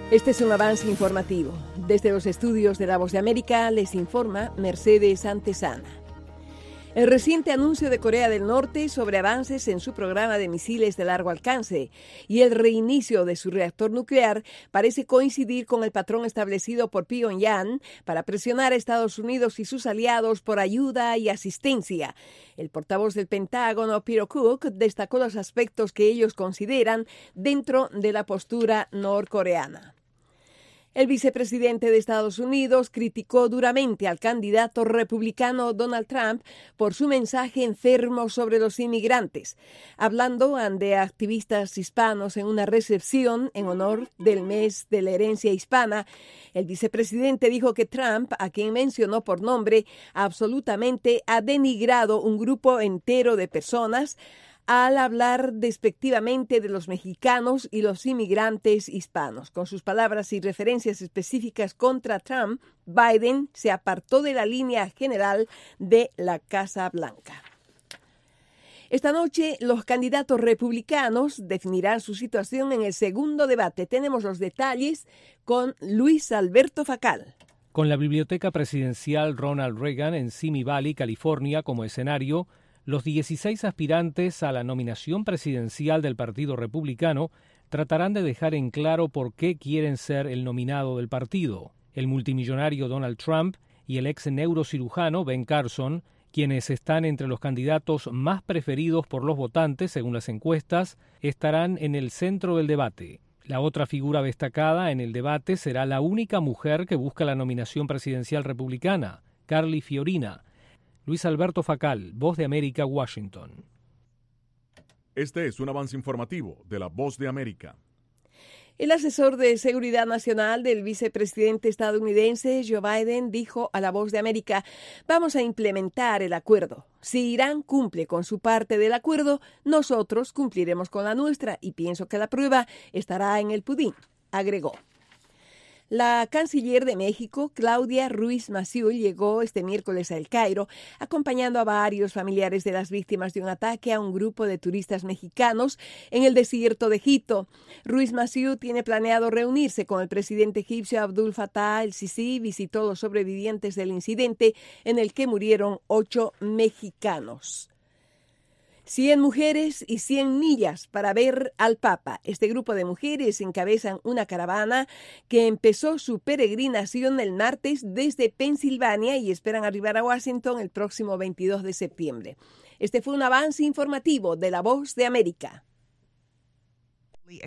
Este es un avance informativo. Desde los estudios de La Voz de América les informa Mercedes Antesana. El reciente anuncio de Corea del Norte sobre avances en su programa de misiles de largo alcance y el reinicio de su reactor nuclear parece coincidir con el patrón establecido por Pyongyang para presionar a Estados Unidos y sus aliados por ayuda y asistencia. El portavoz del Pentágono, Peter Cook, destacó los aspectos que ellos consideran dentro de la postura norcoreana. El vicepresidente de Estados Unidos criticó duramente al candidato republicano Donald Trump por su mensaje enfermo sobre los inmigrantes. Hablando ante activistas hispanos en una recepción en honor del mes de la herencia hispana, el vicepresidente dijo que Trump, a quien mencionó por nombre, absolutamente ha denigrado un grupo entero de personas al hablar despectivamente de los mexicanos y los inmigrantes hispanos. Con sus palabras y referencias específicas contra Trump, Biden se apartó de la línea general de la Casa Blanca. Esta noche, los candidatos republicanos definirán su situación en el segundo debate. Tenemos los detalles con Luis Alberto Facal. Con la Biblioteca Presidencial Ronald Reagan en Simi Valley, California, como escenario, los 16 aspirantes a la nominación presidencial del Partido Republicano tratarán de dejar en claro por qué quieren ser el nominado del partido. El multimillonario Donald Trump y el ex neurocirujano Ben Carson, quienes están entre los candidatos más preferidos por los votantes según las encuestas, estarán en el centro del debate. La otra figura destacada en el debate será la única mujer que busca la nominación presidencial republicana, Carly Fiorina. Luis Alberto Facal, Voz de América, Washington. Este es un avance informativo de La Voz de América. El asesor de Seguridad Nacional del vicepresidente estadounidense Joe Biden dijo a La Voz de América: vamos a implementar el acuerdo. Si Irán cumple con su parte del acuerdo, nosotros cumpliremos con la nuestra y pienso que la prueba estará en el pudín, agregó. La canciller de México, Claudia Ruiz Massieu, llegó este miércoles a El Cairo, acompañando a varios familiares de las víctimas de un ataque a un grupo de turistas mexicanos en el desierto de Egipto. Ruiz Massieu tiene planeado reunirse con el presidente egipcio Abdul Fattah el-Sisi. Visitó los sobrevivientes del incidente en el que murieron 8 mexicanos. 100 mujeres y 100 millas para ver al Papa. Este grupo de mujeres encabezan una caravana que empezó su peregrinación el martes desde Pensilvania y esperan arribar a Washington el próximo 22 de septiembre. Este fue un avance informativo de La Voz de América.